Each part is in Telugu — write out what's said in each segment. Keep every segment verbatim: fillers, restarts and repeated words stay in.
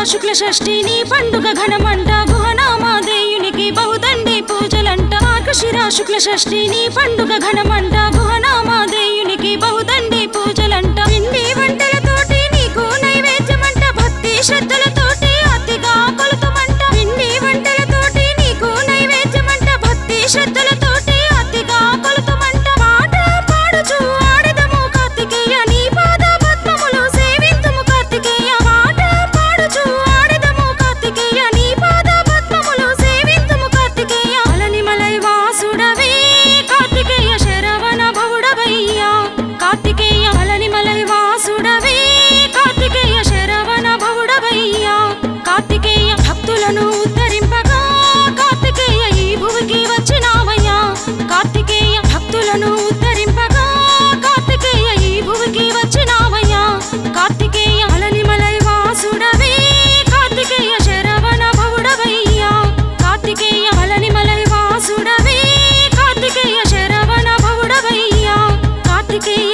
శుక్ల షష్ఠి నీ పండుగ ఘనమంట గుహనామాదేయునికి బహుదండి పూజలంట మార్గశిర శుక్ల షష్ఠి నీ పండుగ ఘనమంట గుహనామాదేయునికి బహుదండి పూజలంట పిండి వంటలతోటి నీకు నైవేద్యమంట భక్తి శ్రద్ధలతోటి అతిగా కొలుతుమంట పిండి వంటలతోటి నీకు నైవేద్యమంట భక్తి శ్రద్ధలతోటి అతిగా కొలుతుమంట పాట పాడుచు ఆడదము కార్తికేయ నీ పాద పద్మములు సేవింతుము కార్తికేయ పాట పాడుచు ఆడదము కార్తికేయ నీ పాద పద్మములు సేవింతుము కార్తికేయ అలనిమలై వాసుడవే కార్తికేయ శరవణ బహుడవయ్యా కార్తికేయ అలనిమలై వాసుడవే కార్తికేయ శరవణ బహుడవయ్యా కార్తికేయ భక్తులను ఉద్ధరింపగా కార్తికేయ ఈ భువికి వచ్చినావయ్యా కార్తికేయ భక్తులను ఉద్ధరింపగా కార్తికేయ ఈ భువికి వచ్చినావయ్యా కార్తికేయ అలనిమలై వాసుడవే కార్తికేయ శరవణ బహుడవయ్యా కార్తికేయ అలనిమలై వాసుడవే కార్తికేయ శరవణ బహుడవయ్యా కార్తికేయ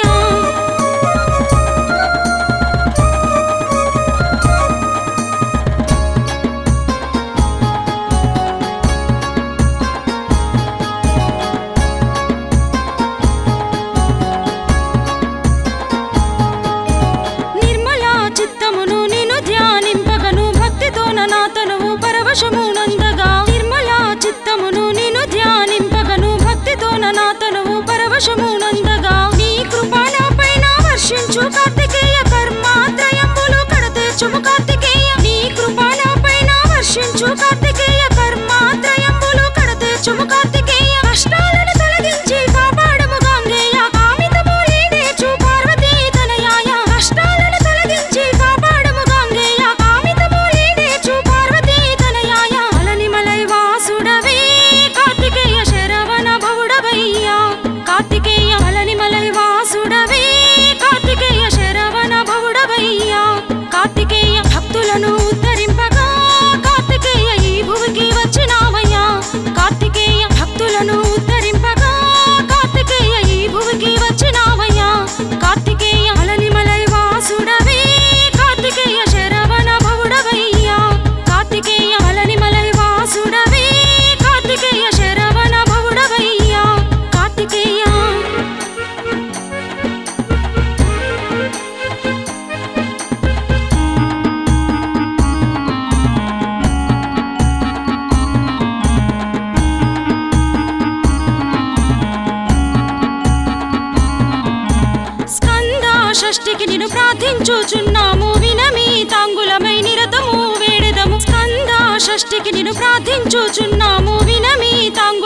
నిర్మల చిత్తమును నిన్ను ధ్యానింపగను భక్తితోన నా తనువు పరవశము నందగా నిర్మల చిత్తమును నిన్ను ధ్యానింపగను భక్తితోన నా తనువు పరవశము నందగా నీ కృపా నాపైన వర్షించు కార్తికేయ కర్మాత్రయంబులు కడతీర్చుము కార్తికేయ నీ కృపా నాపైన వర్షించు కార్తికేయ కర్మాత్రయంబులు కడతీర్చుము కార్తికేయ కష్టాలను తొలగించి కాపాడము గాంగేయ కామితము ఈడేర్చు పార్వతీ తనయాయ కష్టాలను తొలగించి కాపాడము గాంగేయ కామితము ఈడేర్చు పార్వతీ తనయాయ అలనిమలై వాసుడవే కార్తికేయ శరవణ బహుడవయ్యా కార్తికేయ అలనిమలై వాసుడవే కార్తికేయ శరవణ బహుడవయ్యా కార్తికేయ భక్తులను ఉద్ధరింపగా కార్తికేయ ఈ భువికి వచ్చినావయ్యా కార్తికేయ భక్తులను ఉద్ధరింపగా కార్తికేయ ఈ భువికి వచ్చినావయ్యా కార్తికేయ అలనిమలై వాసుడవే కార్తికేయ శరవణ బహుడవయ్యా కార్తికేయ అలనిమలై వాసుడవే కార్తికేయ శరవణ బహుడవయ్యా కార్తికేయ స్కంద షష్ఠికి నిన్ను ప్రార్థించుచున్నాము వినమి తాంగులమై నిరతము వేడెదము స్కంద షష్ఠికి నిన్ను ప్రార్థించుచున్నాము వినమి తాంగు